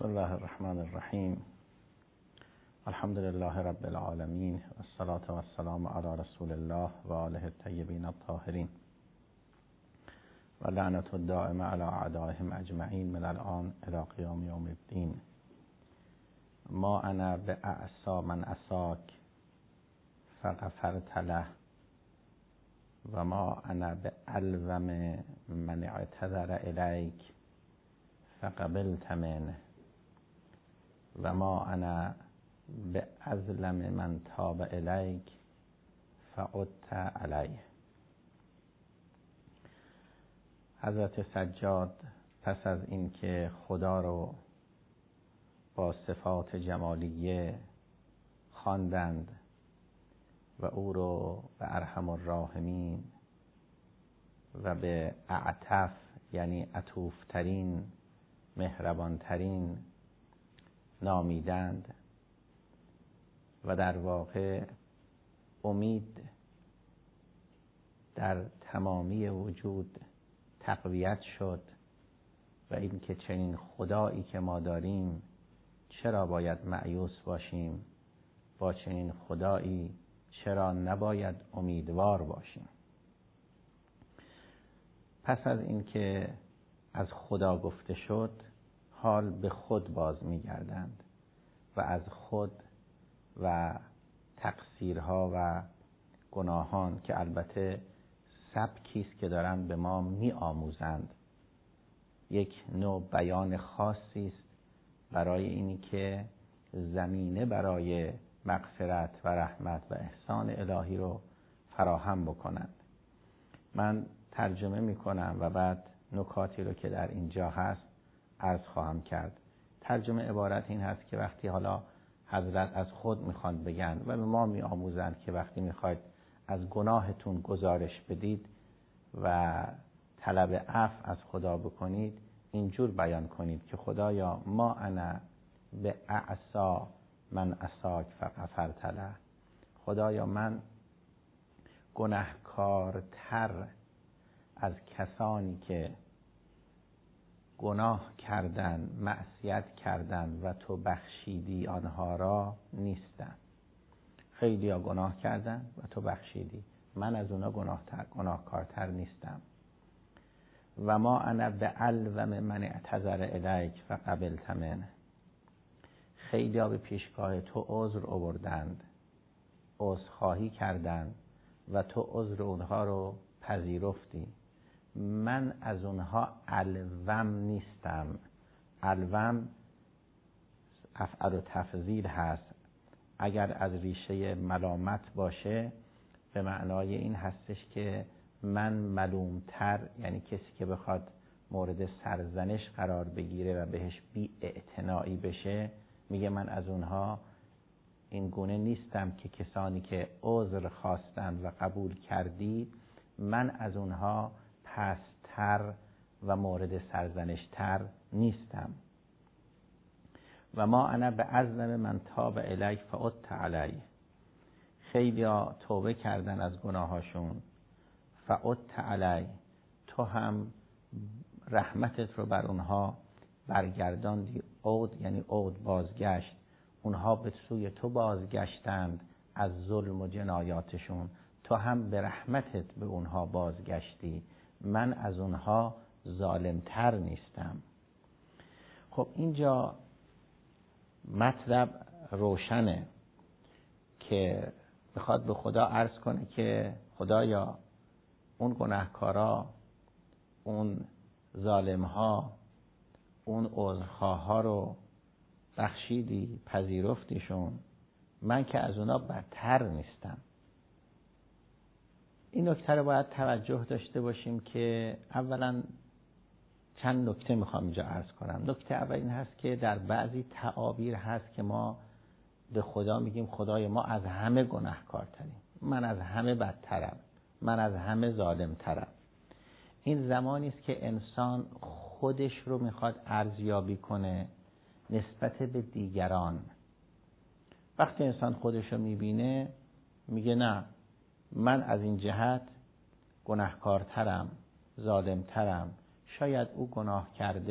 بسم الله الرحمن الرحیم. الحمد لله رب العالمین والصلاة والسلام علی رسول الله و آله الطیبین الطاهرین و لعنت الدائمه علی اعدائهم اجمعین من الآن الی قیام یوم الدین. ما انا باعصی من عصاک فغفرت له و ما انا بالوم من اعتذر الیک فقبلت منه و ما انا بأظلم من تاب الیک فعدت علیه. حضرت سجاد پس از اینکه خدا رو با صفات جمالیه خواندند و او رو به ارحم الراحمین و به اعطف یعنی عطوفترین مهربانترین نامیدند و در واقع امید در تمامی وجود تقویت شد و اینکه چنین خدایی که ما داریم چرا باید مایوس باشیم، با چنین خدایی چرا نباید امیدوار باشیم. پس از اینکه از خدا گفته شد حال به خود باز می‌گردند و از خود و تقصیرها و گناهان که البته سبکی است که دارن به ما می‌آموزند، یک نوع بیان خاصی است برای اینی که زمینه برای مغفرت و رحمت و احسان الهی رو فراهم بکنند. من ترجمه می‌کنم و بعد نکاتی رو که در اینجا هست عرض خواهم کرد. ترجمه عبارت این هست که وقتی حالا حضرت از خود میخوان بگن و به ما میآموزند که وقتی میخواید از گناهتون گزارش بدید و طلب عفو از خدا بکنید اینجور بیان کنید که خدایا ما انا به اعصا من عصاک فغفرت له. خدایا من گناهکارتر از کسانی که گناه کردن، معصیت کردن و تو بخشیدی آنها را نیستم. خیلی ها گناه کردن و تو بخشیدی، من از اونا گناهکارتر نیستم. و ما انا بعلوم من اعتذر الیک فقبلت منه. خیلی ها به پیشگاه تو عذر آوردند، عذرخواهی کردند و تو عذر اونها رو پذیرفتی. من از اونها الوم نیستم. الوم افعل و تفضیل هست. اگر از ریشه ملامت باشه به معنای این هستش که من ملومتر، یعنی کسی که بخواد مورد سرزنش قرار بگیره و بهش بی اعتنایی بشه میگه من از اونها این گونه نیستم که کسانی که عذر خواستند و قبول کردید من از اونها پستر و مورد سرزنشتر نیستم. و ما انا بعظم من تاب الیک فعدت علیه. خیلی ها توبه کردن از گناهاشون، فعدت علیه، تو هم رحمتت رو بر اونها برگرداندی. عود یعنی عود، بازگشت. اونها به سوی تو بازگشتند از ظلم و جنایاتشون، تو هم به رحمتت به اونها بازگشتی. من از اونها ظالمتر نیستم. خب اینجا مطلب روشنه که میخواد به خدا عرض کنه که خدایا اون گناهکارا، اون ظالمها، اون عذرخواها رو بخشیدی، پذیرفتیشون، من که از اونا بدتر نیستم. این نکته رو باید توجه داشته باشیم که اولا چند نکته میخوام اینجا عرض کنم. نکته اول این هست که در بعضی تعابیر هست که ما به خدا میگیم خدای ما از همه گناهکارتریم، من از همه بدترم، من از همه ظالمترم. این زمانی است که انسان خودش رو میخواد ارزیابی کنه نسبت به دیگران. وقتی انسان خودش رو میبینه میگه نه، من از این جهت گناهکارترم، ظالمترم. شاید او گناه کرده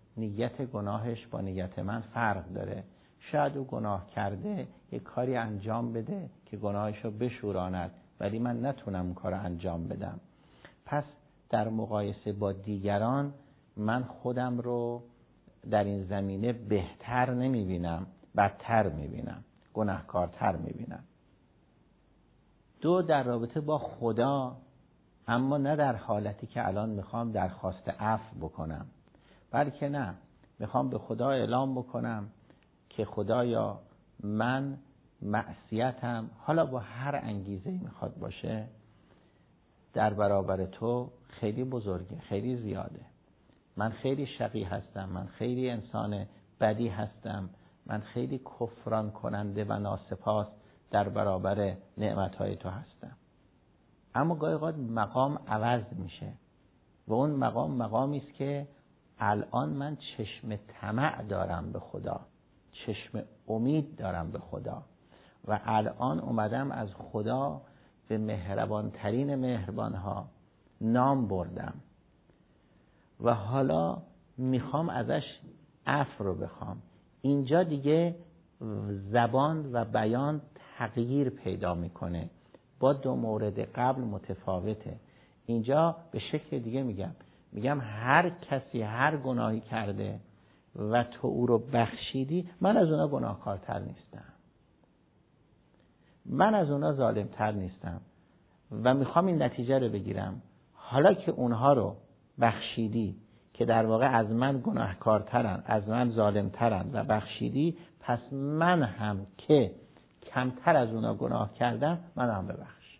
نیت گناهش با نیت من فرق داره. شاید او گناه کرده یک کاری انجام بده که گناهشو بشوراند، ولی من نتونم اون کار انجام بدم. پس در مقایسه با دیگران من خودم رو در این زمینه بهتر نمیبینم، بدتر میبینم، گناهکارتر میبینم. دو، در رابطه با خدا، اما نه در حالتی که الان میخوام درخواست عفو بکنم، بلکه نه، میخوام به خدا اعلام بکنم که خدایا من معصیتم، حالا با هر انگیزه‌ای میخواد باشه، در برابر تو خیلی بزرگه، خیلی زیاده. من خیلی شقی هستم، من خیلی انسان بدی هستم، من خیلی کفران کننده و ناسپاس در برابر نعمتهای تو هستم. اما گاهی اوقات مقام عوض میشه و اون مقامی است که الان من چشم طمع دارم به خدا، چشم امید دارم به خدا و الان اومدم از خدا به مهربانترین مهربانها نام بردم و حالا میخوام ازش عفو رو بخوام. اینجا دیگه زبان و بیان تغییر پیدا میکنه، با دو مورد قبل متفاوته. اینجا به شکل دیگه میگم هر کسی هر گناهی کرده و تو او رو بخشیدی، من از اونا گناهکارتر نیستم، من از اونا ظالمتر نیستم و میخوام این نتیجه رو بگیرم. حالا که اونها رو بخشیدی که در واقع از من گناهکارترن، از من ظالمترن و بخشیدی، پس من هم که کمتر از اونا گناه کردم، من هم ببخش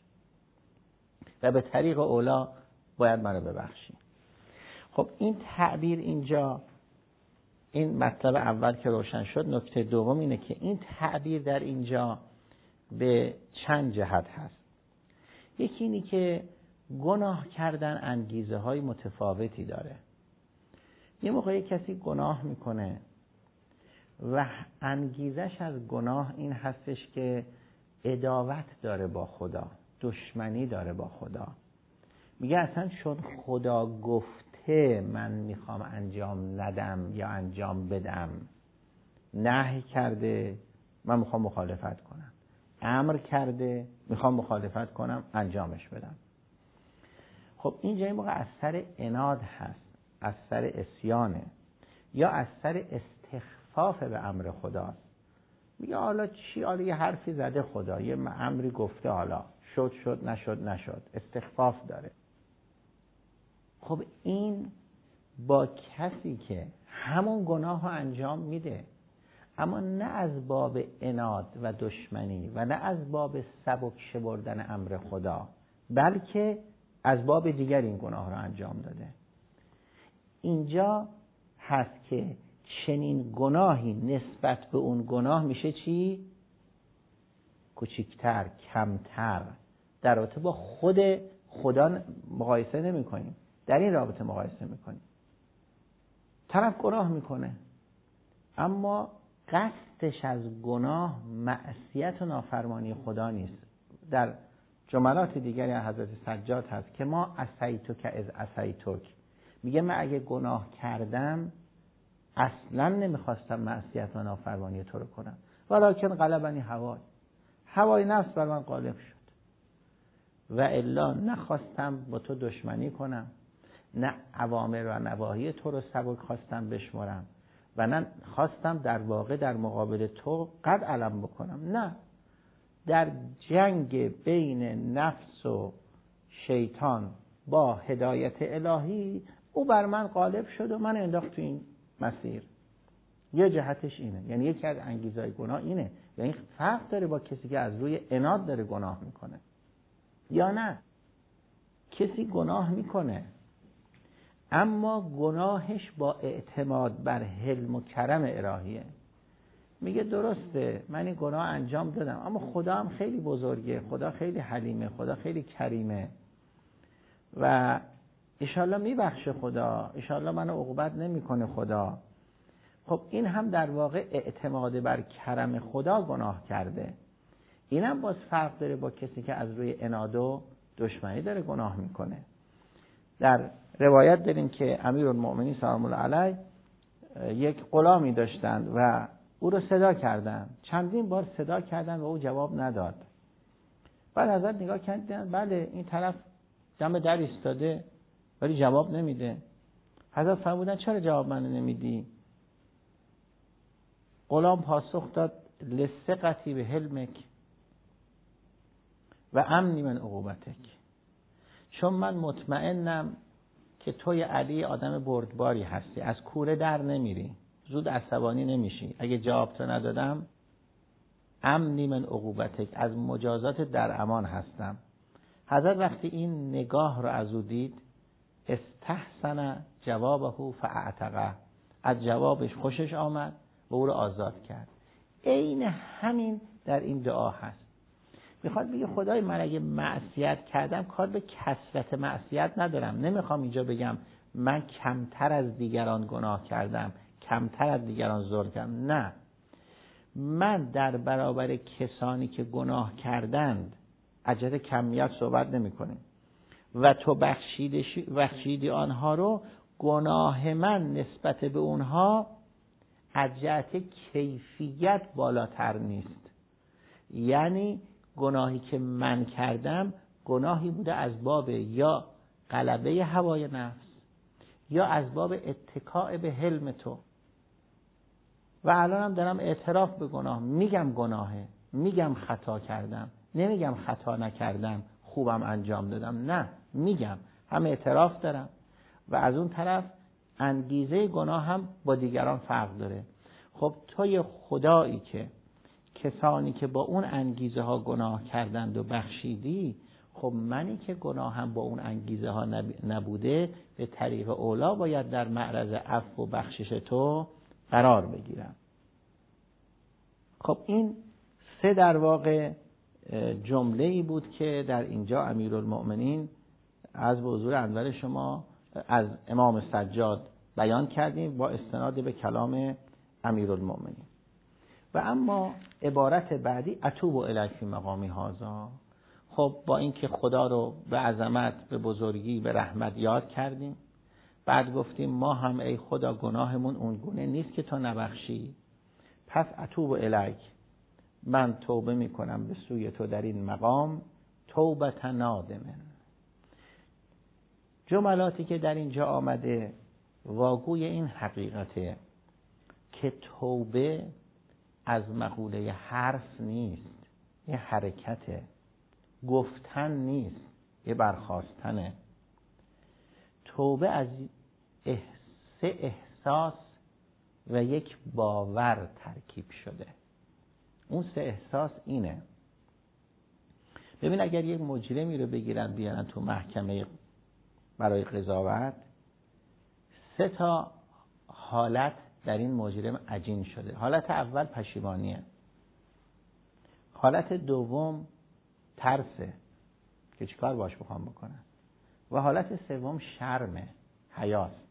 و به طریق اولا باید منو ببخشی. خب این تعبیر اینجا، این مطلب اول که روشن شد. نکته دوم اینه که این تعبیر در اینجا به چند جهت هست. یکی اینی که گناه کردن انگیزه های متفاوتی داره. یه موقعی کسی گناه میکنه و انگیزش از گناه این هستش که عداوت داره با خدا، دشمنی داره با خدا. میگه اصلا چون خدا گفته من میخوام انجام ندم یا انجام بدم، نهی کرده من میخوام مخالفت کنم، امر کرده میخوام مخالفت کنم انجامش بدم. خب اینجا این موقع از سر عناد هست، از سر عصیانه، یا از سر استخفاف به امر خداست. میگه حالا چی، حالا یه حرفی زده خدا، یه امری گفته، حالا شد نشد، استخفاف داره. خب این با کسی که همون گناه رو انجام میده، اما نه از باب عناد و دشمنی و نه از باب سبک شمردن امر خدا، بلکه از باب دیگر این گناه رو انجام داده. اینجا هست که چنین گناهی نسبت به اون گناه میشه چی؟ کوچکتر، کمتر. در رابطه با خود خدا مقایسه نمی کنیم، در این رابطه مقایسه میکنیم. طرف گناه میکنه اما قصدش از گناه معصیت و نافرمانی خدا نیست. در جملات دیگری از حضرت سجاد هست که ما عصیتک از عصیتک، میگه من اگه گناه کردم اصلا نمیخواستم معصیت و نافرمانی تو رو کنم، ولکن غلبنی هوای نفس بر من غالب شد و الا نخواستم با تو دشمنی کنم، نه اوامر و نواهی تو رو سبک خواستم بشمرم و نه خواستم در واقع در مقابل تو قد علم بکنم. نه، در جنگ بین نفس و شیطان با هدایت الهی او بر من غالب شد و من انداخت تو این مسیر. یه جهتش اینه، یعنی یکی از انگیزهای گناه اینه. یعنی فرق داره با کسی که از روی عناد داره گناه میکنه یا نه. کسی گناه میکنه اما گناهش با اعتماد بر حلم و کرم الهیه. میگه درسته من این گناه انجام دادم اما خدا هم خیلی بزرگه، خدا خیلی حلیمه، خدا خیلی کریمه و انشالله میبخشه خدا، انشالله منو عقوبت نمیکنه خدا. خب این هم در واقع اعتماد بر کرم خدا گناه کرده. اینم باز فرق داره با کسی که از روی عناد و دشمنی داره گناه میکنه. در روایت داریم که امیرالمؤمنین سلام الله علیه یک غلامی داشتند و او رو صدا کردند. چندین بار صدا کردند و او جواب نداد. بعد حضرت نگاه کردند، بله این طرف دم در ایستاده ولی جواب نمیده. حضرت فرمودند چرا جواب من نمیدی؟ غلام پاسخ داد لثقتی به حلمک و امنی من عقوبتک. چون من مطمئنم که توی علی آدم بردباری هستی، از کوره در نمیری، زود عصبانی نمیشی. اگه جواب تو ندادم امنی من عقوبتک، از مجازات در امان هستم. حضرت وقتی این نگاه رو از او دید استحسن جوابه فاعتقه، از جوابش خوشش آمد و او رو آزاد کرد. عین همین در این دعا هست. میخواد بگه خدای من اگه معصیت کردم کار به کثرت معصیت ندارم. نمیخوام اینجا بگم من کمتر از دیگران گناه کردم، کمتر از دیگران ظلم کردم. نه، من در برابر کسانی که گناه کردند از جهت کمیت صحبت نمی کنیم و تو بخشیدی آنها رو، گناه من نسبت به اونها از جهت کیفیت بالاتر نیست. یعنی گناهی که من کردم گناهی بوده از باب یا غلبه هوای نفس یا از باب اتکاء به حلم تو. و الان هم دارم اعتراف به گناه میگم، گناهه، میگم خطا کردم، نمیگم خطا نکردم خوبم انجام دادم، نه، میگم هم اعتراف دارم و از اون طرف انگیزه گناه هم با دیگران فرق داره. خب توی خدایی که کسانی که با اون انگیزه ها گناه کردند و بخشیدی، خب منی که گناه هم با اون انگیزه ها نبوده به طریق اولا باید در معرض عفو و بخشش تو قرار بگیرم. خب این سه در واقع جمله ای بود که در اینجا امیرالمؤمنین از حضور انور شما از امام سجاد بیان کردیم با استناد به کلام امیرالمؤمنین. و اما عبارت بعدی اتوب الیک فی مقامی هذا، خب با اینکه خدا رو به عظمت، به بزرگی، به رحمت یاد کردیم، بعد گفتیم ما هم ای خدا گناهمون اونگونه نیست که تو نبخشی، پس اتوب الیک، من توبه میکنم به سوی تو در این مقام توبت نادمن. جملاتی که در اینجا آمده واگوی این حقیقته که توبه از مقوله حرف نیست، یه حرکته، گفتن نیست، یه برخاستنه. توبه از سه احساس و یک باور ترکیب شده. اون سه احساس اینه. ببین اگر یک مجرمی رو بگیرن بیارن تو محکمه برای قضاوت، سه تا حالت در این مجرم عجین شده. حالت اول پشیمانیه، حالت دوم ترسه که چیکار باش بخوام بکنن، و حالت سوم شرمه، حیاست.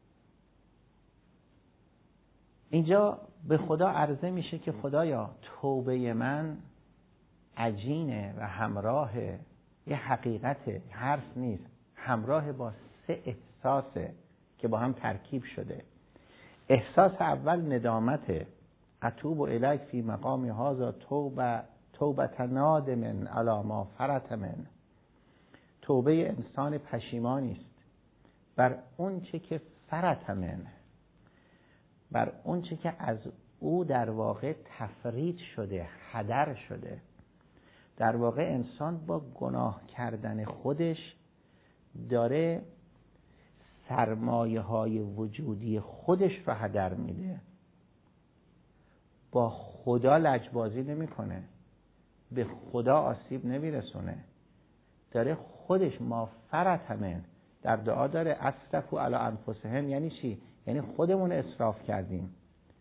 اینجا به خدا عرضه میشه که خدایا توبه من عجینه و همراه یه حقیقته، حرف نیست، همراه با سه احساسه که با هم ترکیب شده. احساس اول ندامته، اتوب الیک فی مقام هذا توبه نادم علی ما فرط من. توبه انسان پشیمانی است بر اون چه که فرط من، بر اون چه که از او در واقع تفرید شده، هدر شده. در واقع انسان با گناه کردن خودش داره سرمایه های وجودی خودش رو هدر میده. با خدا لجبازی نمیکنه، به خدا آسیب نمیرسونه، داره خودش ما فرط من در دعا داره اسرفوا علی انفسهم. یعنی چی؟ یعنی خودمون اسراف کردیم،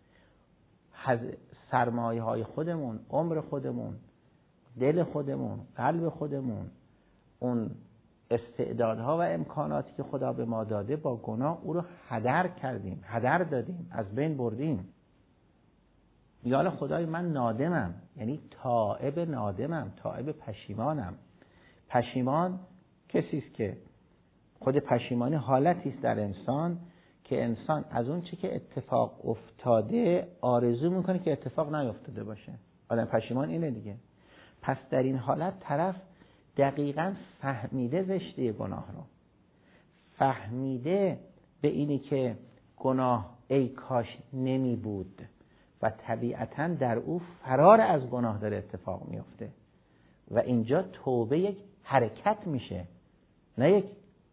سرمایه های خودمون، عمر خودمون، دل خودمون، قلب خودمون، اون استعدادها و امکاناتی که خدا به ما داده با گناه او رو هدر کردیم، هدر دادیم، از بین بردیم. یا خدای من نادمم، یعنی تائب نادمم، تائب پشیمانم. پشیمان کسی است که خود پشیمانی حالتی است در انسان که انسان از اون چی که اتفاق افتاده آرزو میکنه که اتفاق نیفتاده باشه. آدم پشیمان اینه دیگه. پس در این حالت طرف دقیقاً فهمیده زشتی گناه رو، فهمیده به اینی که گناه ای کاش نمی بود و طبیعتاً در او فرار از گناه داره اتفاق میفته و اینجا توبه یک حرکت میشه نه یک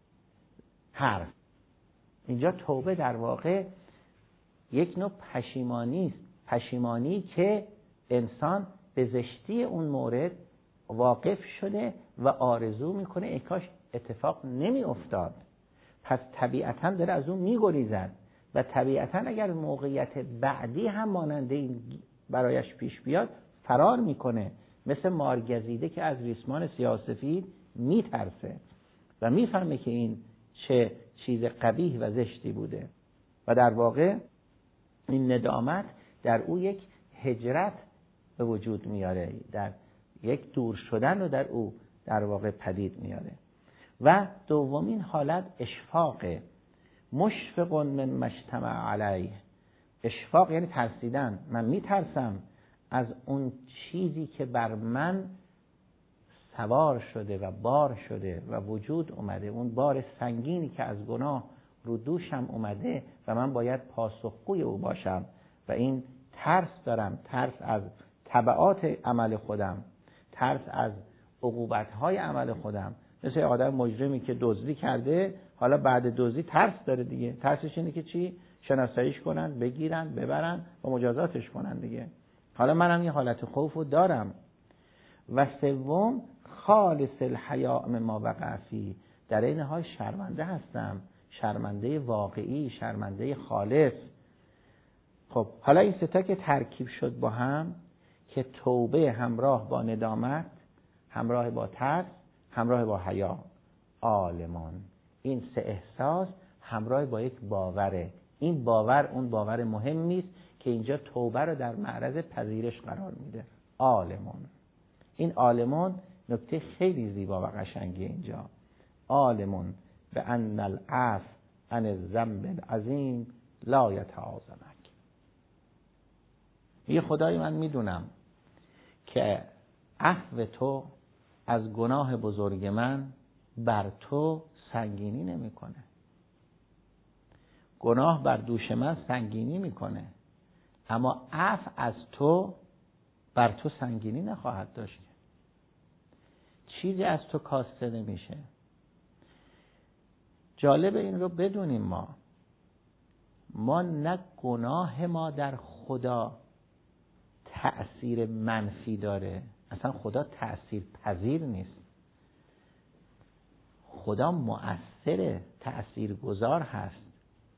حرف. اینجا توبه در واقع یک نوع پشیمانی است، پشیمانی که انسان به زشتی اون مورد واقف شده و آرزو میکنه ای کاش اتفاق نمی افتاد. پس طبیعتاً داره از اون میگریزد و طبیعتاً اگر موقعیت بعدی هم ماننده این برایش پیش بیاد فرار میکنه، مثل مارگزیده که از ریسمان سیاه‌سفید میترسه و میفهمه که این چه چیز قبیح و زشتی بوده و در واقع این ندامت در او یک هجرت به وجود میاره، در یک دور شدن رو در او در واقع پدید میاره. و دومین حالت اشفاقه، مشفق من مجتمع علیه. اشفاق یعنی ترسیدن، من میترسم از اون چیزی که بر من سوار شده و بار شده و وجود اومده، اون بار سنگینی که از گناه رو دوشم اومده و من باید پاسخگوی او باشم و این ترس دارم، ترس از تبعات عمل خودم، ترس از عقوبت‌های عمل خودم. مثل آدم مجرمی که دزدی کرده، حالا بعد دزدی ترس داره دیگه. ترسش اینه که چی؟ شناساییش کنن، بگیرن، ببرن و مجازاتش کنن دیگه. حالا منم این حالت خوفو دارم. و سوم خالص الحیاء مما وقع فی، در این حال شرمنده هستم، شرمنده واقعی، شرمنده خالص. خب حالا این سه تا که ترکیب شد با هم که توبه همراه با ندامت، همراه با ترس، همراه با حیا، عالمان، این سه احساس همراه با یک باوره. این باور اون باور مهمی است که اینجا توبه رو در معرض پذیرش قرار میده. عالمان، این عالمان نکته خیلی زیبا و قشنگی اینجا. عالمان به ان العفو عن الذنب العظیم لا یتعاظمک. یه خدای من میدونم که عفو تو از گناه بزرگ من بر تو سنگینی نمیکنه. گناه بر دوش من سنگینی میکنه، اما عفو از تو بر تو سنگینی نخواهد داشت. چیزی از تو کاسته نمیشه. جالب این رو بدونیم، ما نه گناه ما در خدا تأثیر منفی داره، اصلا خدا تأثیر پذیر نیست. خدا مؤثر، تأثیر گذار هست.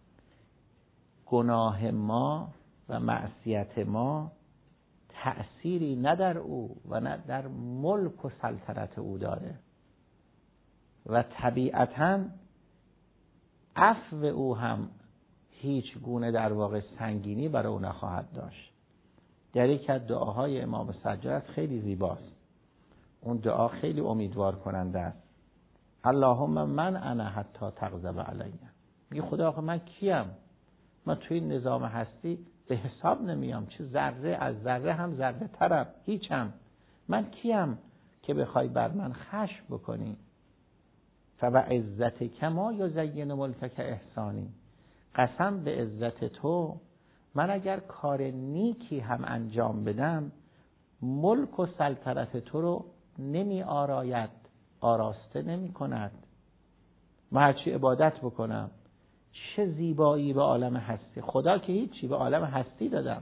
گناه ما و معصیت ما تأثیری نه در او و نه در ملک و سلطنت او داره و طبیعتاً عفو او هم هیچ گونه در واقع سنگینی برای او نخواهد داشت. در یک از دعاهای امام سجاد خیلی زیباست. اون دعا خیلی امیدوار کننده است. اللهم من انا حتی تغضب علیه. میگه خدا آخه من کیم؟ من توی نظام هستی به حساب نمیام، چه ذره از ذره هم ذره ترم، هیچم. من کیم که بخوای بر من خشم بکنی؟ فبعزتک ما یزین ملکک احسانی. قسم به عزت تو، من اگر کار نیکی هم انجام بدم ملک و سلطنت تو رو نمی آراید، آراسته نمی کند. من هرچی عبادت بکنم، چه زیبایی به عالم هستی، خدا که هیچی به عالم هستی دادم.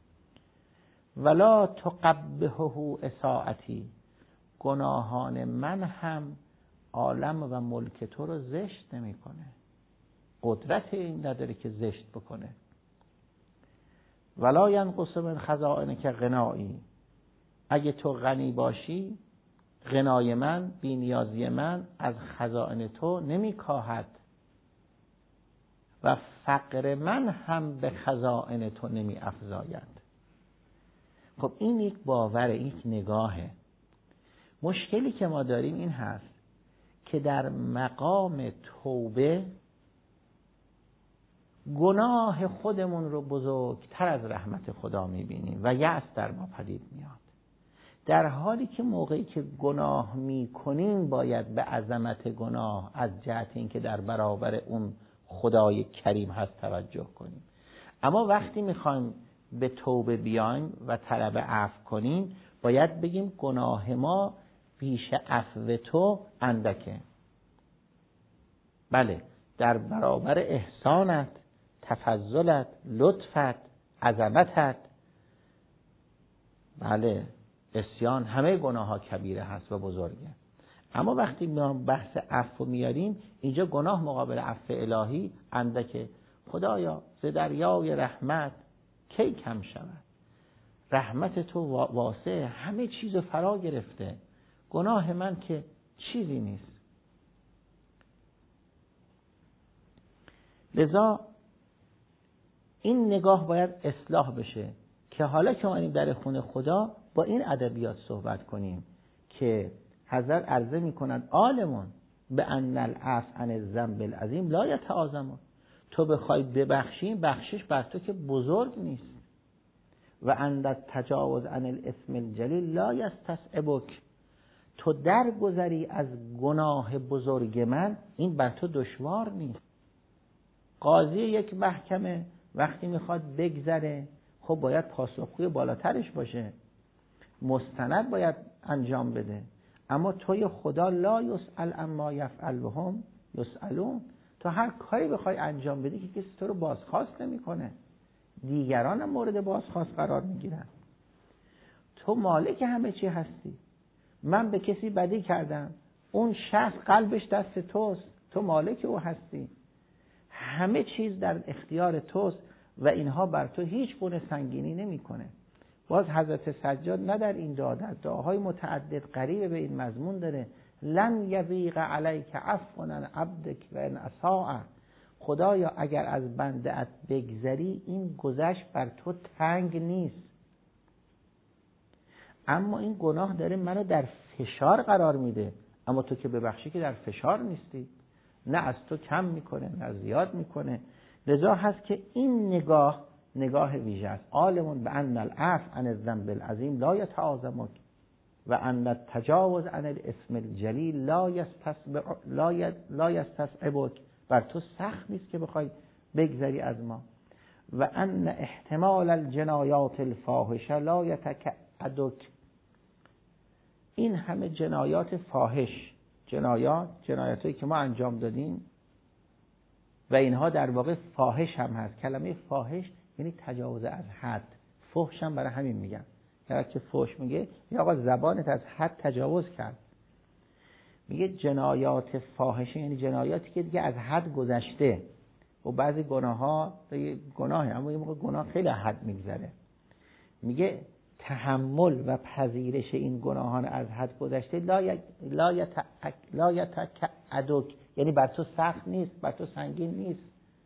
ولا تقبحه اساءتی، گناهان من هم عالم و ملک تو رو زشت نمی کنه، قدرت این نداره که زشت بکنه. ولا ینقص من خزائنک غنایی، اگه تو غنی باشی غنای من، بی‌نیازی من از خزائن تو نمی کاهد و فقر من هم به خزائن تو نمی افزاید. خب این یک باوره، این یک نگاهه. مشکلی که ما داریم این هست که در مقام توبه گناه خودمون رو بزرگتر از رحمت خدا میبینیم و یأس در ما پدید میاد، در حالی که موقعی که گناه میکنیم باید به عظمت گناه از جهت اینکه در برابر اون خدای کریم هست توجه کنیم. اما وقتی میخوایم به توبه بیایم و طلب عفو کنیم باید بگیم گناه ما پیش عفو تو اندکه. بله، در برابر احسانت، تفضلت، لطفت، عظمتت، بله عصیان، همه گناه ها کبیره هست و بزرگه. اما وقتی ما بحث عفو میاریم اینجا گناه مقابل عفو الهی اندکه. خدایا ز دریای رحمت کی کم شود، رحمت تو واسع همه چیز فرا گرفته، گناه من که چیزی نیست. لذا این نگاه باید اصلاح بشه که حالا که اومدیم در خونه خدا با این ادبیات صحبت کنیم که حضرت عرضه میکنند عالمون به ان العفو عن الذنب العظیم لا یتعاظم. تو بخوای ببخشیم بخشش بر تو که بزرگ نیست. و ان التجاوز عن الاثم الجلیل لا یستصعبک. تو درگذری از گناه بزرگ من این بر تو دشوار نیست. قاضی یک محکمه وقتی میخواد بگذره خب باید پاسخگوی بالاترش باشه، مستند باید انجام بده. اما توی خدا لا یسأل عما یفعل و هم یسألون. تو هر کاری بخوای انجام بدی که کسی تو رو بازخواست نمیکنه، دیگران هم مورد بازخواست قرار میگیرن. تو مالک همه چی هستی. من به کسی بدی کردم، اون شخص قلبش دست توست، تو مالک او هستی، همه چیز در اختیار توست و اینها بر تو هیچ گونه سنگینی نمیکنه. باز حضرت سجاد نه در این دعاهای متعدد قریب به این مضمون داره، لن یضیق علیک عفو عن عبدک و ان اساء. خدایا اگر از بنده ات بگذری این گذشت بر تو تنگ نیست. اما این گناه داره منو در فشار قرار میده، اما تو که ببخشی که در فشار نیستی، نه از تو کم میکنه نه زیاد میکنه. لذا هست که این نگاه ویژه است. عالمون به ان العفو عن الذنب العظیم لا یتعاظمک و ان التجاوز عن الاثم الجلیل لا یستصعبک. بر تو سخت نیست که بخوای بگذری از ما. و ان احتمال الجنایات الفاحشه لا یتکعدک. این همه جنایات فاحش، جنایاتی که ما انجام دادیم و اینها در واقع فاحش هم هست. کلمه فاحش یعنی تجاوز از حد. فحش هم برای همین میگن. یعنی که فحش میگه یا آقا زبانت از حد تجاوز کرد. میگه جنایات فاحشه یعنی جنایاتی که دیگه از حد گذشته. و بعضی گناه‌ها گناهه اما یه موقع گناه خیلی حد میگذره. میگه تحمل و پذیرش این گناهان از حد گذشته لا یتکعدک، یعنی بر تو سخت نیست، بر تو سنگین نیست.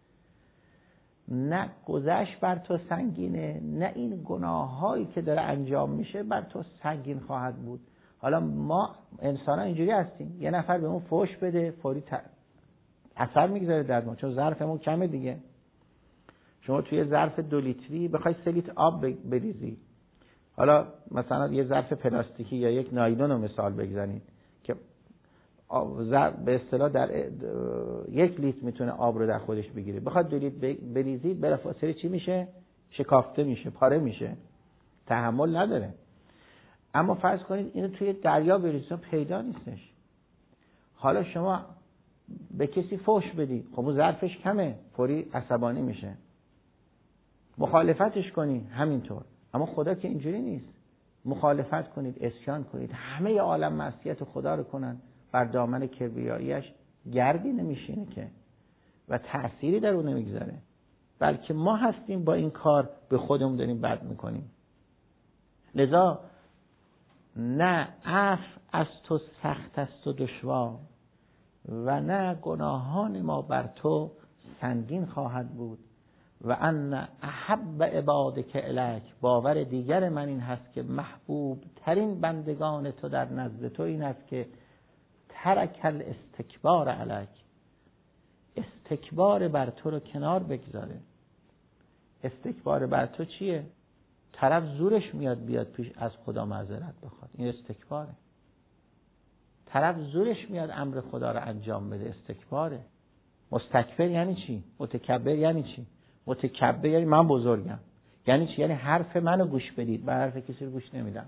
نه گذشت بر تو سنگینه، نه این گناهایی که داره انجام میشه بر تو سنگین خواهد بود. حالا ما انسان ها اینجوری هستیم، یه نفر به اون فحش بده فوری اثر میگذاره در ما، چون ظرفمون کمه دیگه. شما توی ظرف 2 لیتری بخوای 3 لیتر آب بریزی، حالا مثلا یه ظرف پلاستیکی یا یک نایلون رو مثال بگذارید که به اصطلاح در 1 لیتر میتونه آب رو در خودش بگیره، بخواد 2 لیتر بریزید بلافاصله چی میشه؟ شکافته میشه، پاره میشه، تحمل نداره. اما فرض کنید اینو توی دریا بریزید پیدا نیستش. حالا شما به کسی فحش بدی، خب اون ظرفش کمه، فوری عصبانی میشه، مخالفتش کنی همینطور. اما خدا که اینجوری نیست. مخالفت کنید، عصیان کنید، همه عالم معصیت خدا رو کنن، بر دامن کبریاییش گردی نمیشینه که و تأثیری در اون نمیگذاره، بلکه ما هستیم با این کار به خودمون داریم بد میکنیم. لذا نه عفو از تو سخت است و دشوار و نه گناهان ما بر تو سنگین خواهد بود. و ان احب عبادک الیک. باور دیگر من این هست که محبوب ترین بندگان تو در نزد تو این است که ترک الاستکبار علیک، استکبار بر تو رو کنار بگذاره. استکبار بر تو چیه؟ طرف زورش میاد بیاد پیش از خدا معذرت بخواد، این استکباره. طرف زورش میاد امر خدا رو انجام بده، استکباره. مستکبر یعنی چی؟ متکبر یعنی چی؟ متکبر یعنی من بزرگم. یعنی چی؟ یعنی حرف منو گوش بدید، من حرف کسی رو گوش نمیدم.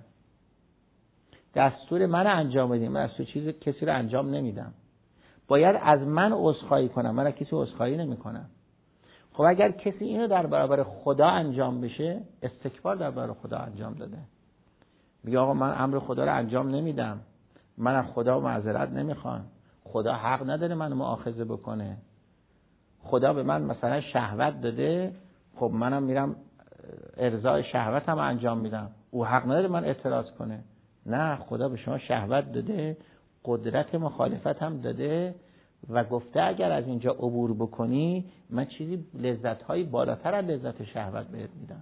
دستور منو انجام بدید، من دستور چیز کسی رو انجام نمیدم. باید از من عذرخواهی کنم، من از کسی عذرخواهی نمیکنم. خب اگر کسی اینو در برابر خدا انجام بشه، استکبار در برابر خدا انجام داده. میگه آقا من امر خدا رو انجام نمیدم، من از خدا معذرت نمیخوام، خدا حق نداره منو مؤاخذه بکنه، خدا به من مثلا شهوت داده، خب منم میرم ارضای شهوتم انجام میدم، او حق نداره من اعتراض کنه. نه، خدا به شما شهوت داده، قدرت مخالفت هم داده و گفته اگر از اینجا عبور بکنی من چیزی لذت‌های بالاتر از لذت شهوت بهت میدم.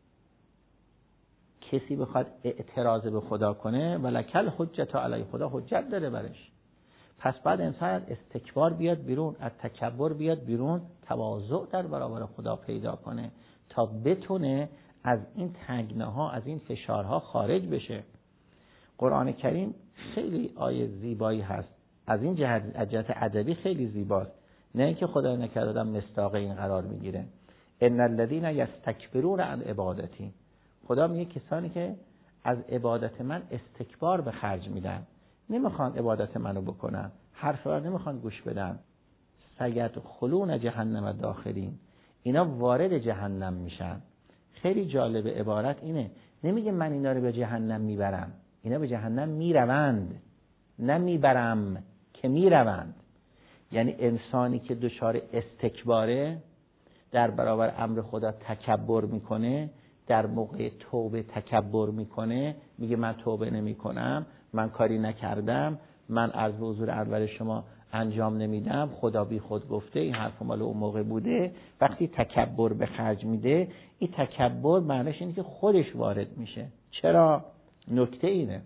کسی بخواد اعتراض به خدا کنه ولکل حجت علی، خدا حجت داره برش. پس بعد انسان از استکبار بیاد بیرون، از تکبر بیاد بیرون، تواضع در برابر خدا پیدا کنه تا بتونه از این تنگناها، از این فشارها خارج بشه. قرآن کریم خیلی آیه زیبایی هست، از این جهت ادبی خیلی زیباست، نه اینکه خدا نکرده آدم مصداق این قرار میگیره. ان الذين یستکبرون عن عبادتی، خدا میگه کسانی که از عبادت من استکبار به خرج میدن، نمیخوان عبادت منو بکنن، حرف رو نمیخوان گوش بدن، سیدخلون جهنم داخلین، اینا وارد جهنم میشن. خیلی جالب عبارت اینه، نمیگه من اینا رو به جهنم میبرم، اینا به جهنم میروند، نه میبرم که میروند. یعنی انسانی که دچار استکباره، در برابر امر خدا تکبر میکنه، در موقع توبه تکبر میکنه، میگه من توبه نمیکنم، من کاری نکردم، من عرض به حضور اول شما انجام نمیدم، خدا بی خود گفته، این حرف مال اون موقع بوده. وقتی تکبر به خرج میده، این تکبر معنیش اینه که خودش وارد میشه. چرا؟ نکته اینه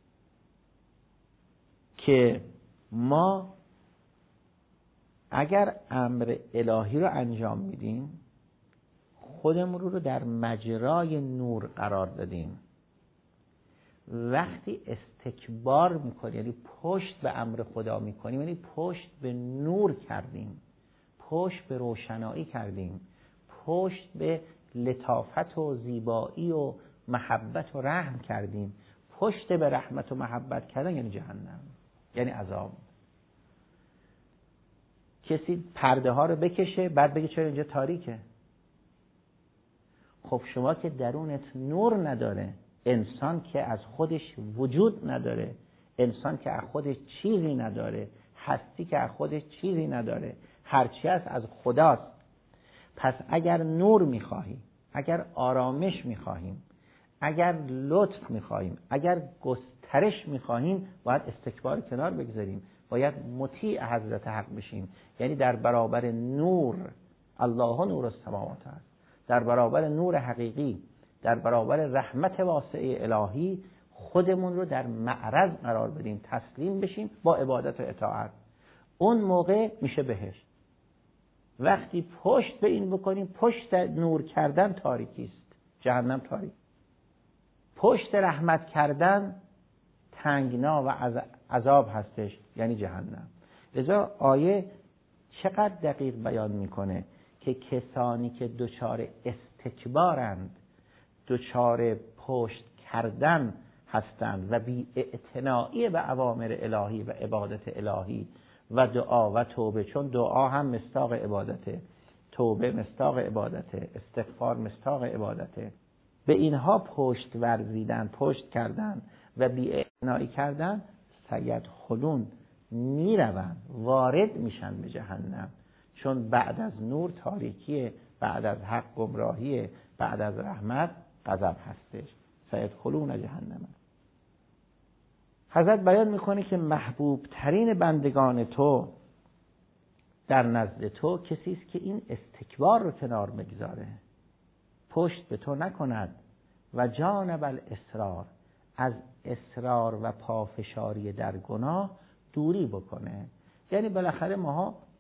که ما اگر امر الهی رو انجام میدیم، خودمون رو در مجرای نور قرار دادیم. وقتی استکبار میکنیم، یعنی پشت به امر خدا میکنیم، یعنی پشت به نور کردیم، پشت به روشنایی کردیم، پشت به لطافت و زیبایی و محبت و رحم کردیم. پشت به رحمت و محبت کردن یعنی جهنم، یعنی عذاب. کسی پرده ها رو بکشه بعد بگه چرا اینجا تاریکه؟ خب شما که درونت نور نداره، انسان که از خودش وجود نداره، انسان که از خودش چیزی نداره، هستی که از خودش چیزی نداره، هرچی هست از خداست. پس اگر نور میخواهی، اگر آرامش میخواهیم، اگر لطف میخواهیم، اگر گسترش میخواهیم، باید استکبار کنار بگذاریم، باید مطیع حضرت حق بشیم. یعنی در برابر نور، الله نور السماوات است، در برابر نور حقیقی، در برابر رحمت واسعه الهی، خودمون رو در معرض قرار بدیم، تسلیم بشیم با عبادت و اطاعت. اون موقع میشه بهشت. وقتی پشت به این بکنیم، پشت نور کردن تاریکی است، جهنم تاریک. پشت رحمت کردن تنگنا و عذاب هستش، یعنی جهنم. لذا آیه چقدر دقیق بیان میکنه که کسانی که دچار استکبارند، دچار پشت کردن هستند و بی اعتنایی به اوامر الهی و عبادت الهی و دعا و توبه، چون دعا هم مصداق عبادته، توبه مصداق عبادته، استغفار مصداق عبادته، به اینها پشت ورزیدن، پشت کردن و بی اعتنایی کردن، سیدخلون میروند، وارد میشن به جهنم. چون بعد از نور تاریکیه، بعد از حق گمراهیه، بعد از رحمت غضب هستش. سیدخلون جهنم. حضرت بیان میکنه که محبوب ترین بندگان تو در نزد تو کسی است که این استکبار رو کنار بگذاره، پشت به تو نکند و جانب الاصرار، از اصرار و پافشاری در گناه دوری بکنه. یعنی بالاخره ماها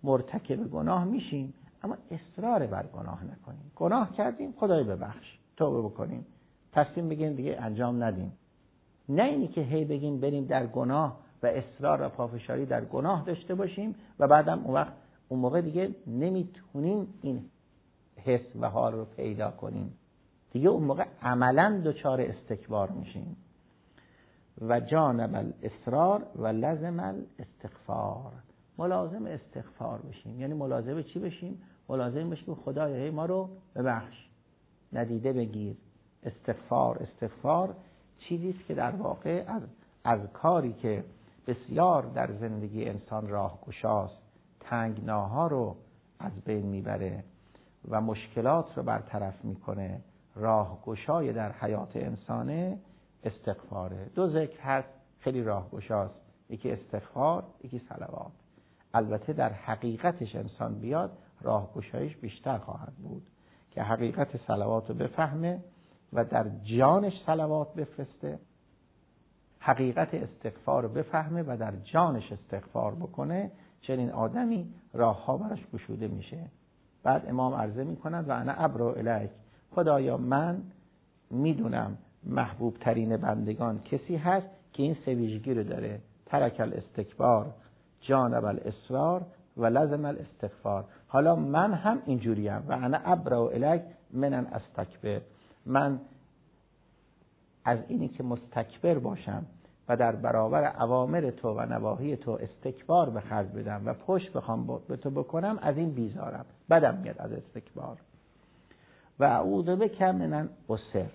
مرتکب گناه میشیم، اما اصرار بر گناه نکنیم. گناه کردیم، خدای ببخش، توبه بکنیم، تصمیم بگیم دیگه انجام ندیم. نه اینی که هی بگیم بریم در گناه و اصرار و پافشاری در گناه داشته باشیم و بعدم اون موقع دیگه نمیتونیم این حس و حال رو پیدا کنیم. دیگه اون موقع عملاً دچار استکبار میشیم. و جانب الاصرار و لزم الاستغفار، ملازم استغفار بشیم. یعنی ملازم چی بشیم؟ ملازم بشیم خدایا ما رو ببخش، ندیده بگیر. استغفار چیزیست که در واقع از کاری که بسیار در زندگی انسان راهگشاست، تنگناها رو از بین میبره و مشکلات رو برطرف میکنه، راهگشای در حیات انسانه استغفاره. دو ذکر هست خیلی راهگشاست، یکی استغفار، یکی صلوات. البته در حقیقتش انسان بیاد راهگشایش بیشتر خواهد بود که حقیقت صلوات رو بفهمه و در جانش صلوات بفرسته، حقیقت استغفار رو بفهمه و در جانش استغفار بکنه. چنین آدمی راهها براش گشوده میشه. بعد امام عرضه میکنند و انا ابرو الیک، خدایا من میدونم محبوب ترین بندگان کسی هست که این سه ویژگی رو داره: ترک الاستکبار، جانب الاصرار و لزم الاستغفار. حالا من هم اینجوریم و انا ابرو الیک من ان استکبر، من از اینی که مستکبر باشم و در برابر اوامر تو و نواهی تو استکبار به خرج بدم و پشت بخوام به تو بکنم، از این بیزارم، بدم میاد از استکبار. و اعوذ بک من ان اصر،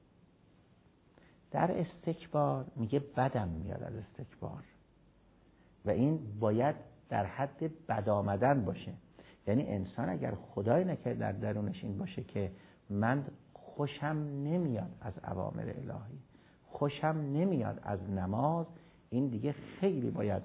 در استکبار میگه بدم میاد از استکبار و این باید در حد بد آمدن باشه. یعنی انسان اگر خدای نکرد در درونش این باشه که من خوشم نمیاد از اوامر الهی، خوشم نمیاد از نماز، این دیگه خیلی باید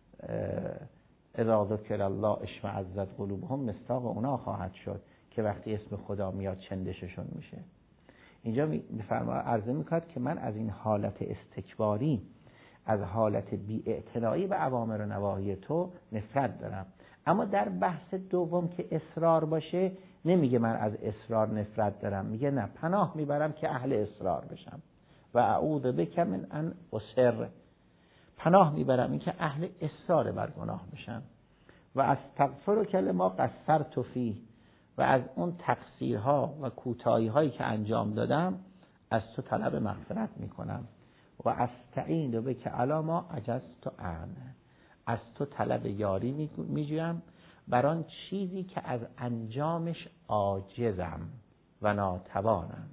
اذا ذکر الله اشمئزت قلوبهم مصداق اونا خواهد شد که وقتی اسم خدا میاد چندششون میشه. اینجا میفرماید عرضه میکرد که من از این حالت استکباری، از حالت بی‌اعتنایی به اوامر و نواهی تو نفرت دارم. اما در بحث دوم که اصرار باشه نمیگه من از اصرار نفرت دارم، میگه نه، پناه میبرم که اهل اصرار بشم. و اعوذ بک من ان اصر، پناه میبرم این که اهل اصرار بر گناه بشم. و استغفرک لما قصرت فیه، و از اون تقصیرها و کوتاهی‌هایی که انجام دادم از تو طلب مغفرت میکنم. و استعین بک علی ما عجزت عنه، از تو طلب یاری میجویم بر آن چیزی که از انجامش عاجزم و ناتوانم.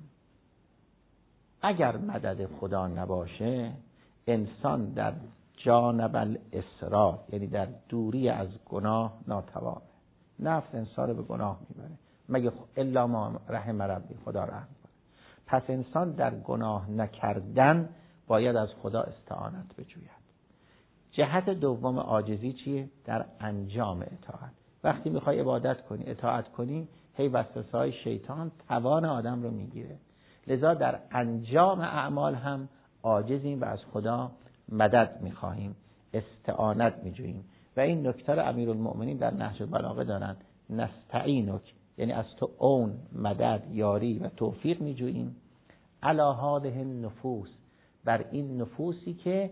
اگر مدد خدا نباشه انسان در جانب الاصرار، یعنی در دوری از گناه، ناتوانه. نفس انسان رو به گناه میبره، مگه الا ما رحم ربی، خدا رحم کنه. پس انسان در گناه نکردن باید از خدا استعانت بجوید. جهت دوم عاجزی چیه؟ در انجام اطاعت. وقتی میخوای عبادت کنی، اطاعت کنی، هی وسوسه‌های شیطان توان آدم رو میگیره. لذا در انجام اعمال هم عاجزیم و از خدا مدد میخواهیم، استعانت میجوییم. و این نکته رو امیرالمؤمنین در نهج البلاغه دارن: نستعینک، یعنی از تو اون، مدد، یاری و توفیق میجوییم. علی هذه النفوس، بر این نفوسی که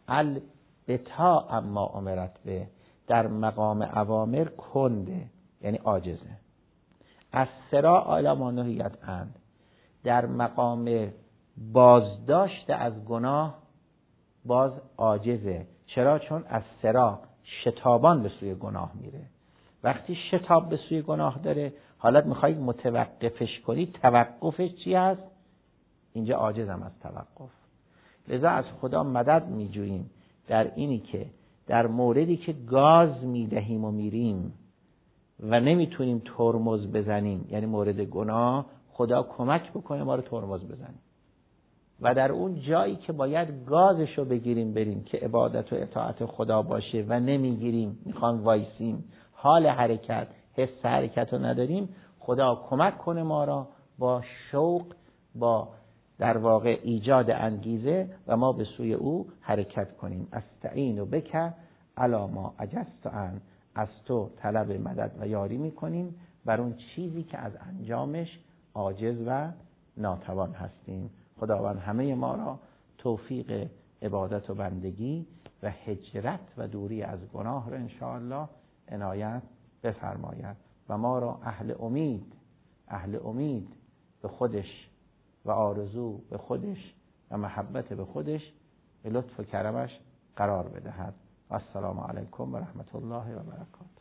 البتا اما امرت به، در مقام اوامر کنده، یعنی عاجزه. از سرا الی ما نهیت عنه، در مقام بازداشت از گناه باز عاجزه. چرا؟ چون از سرا شتابان به سوی گناه میره. وقتی شتاب به سوی گناه داره، حالت میخوایی متوقفش کنی، توقفش چی هست؟ اینجا عاجزم از توقف. لذا از خدا مدد میجوییم در اینی که در موردی که گاز میدهیم و میریم و نمیتونیم ترمز بزنیم، یعنی مورد گناه، خدا کمک بکنه ما رو ترمز بزنیم. و در اون جایی که باید گازشو بگیریم بریم که عبادت و اطاعت خدا باشه و نمیگیریم، میخوام وایسیم، حال حرکت، حس حرکت رو نداریم، خدا کمک کنه ما را با شوق، با در واقع ایجاد انگیزه و ما به سوی او حرکت کنیم. استعین بک علی ما عجزت عنه، از تو طلب مدد و یاری میکنیم بر اون چیزی که از انجامش عاجز و ناتوان هستیم. خداوند همه ما را توفیق عبادت و بندگی و هجرت و دوری از گناه را انشاءالله عنایت بفرماید و ما را اهل امید به خودش و آرزو به خودش و محبت به خودش به لطف و کرمش قرار بدهد. و السلام علیکم و رحمت الله و برکاته.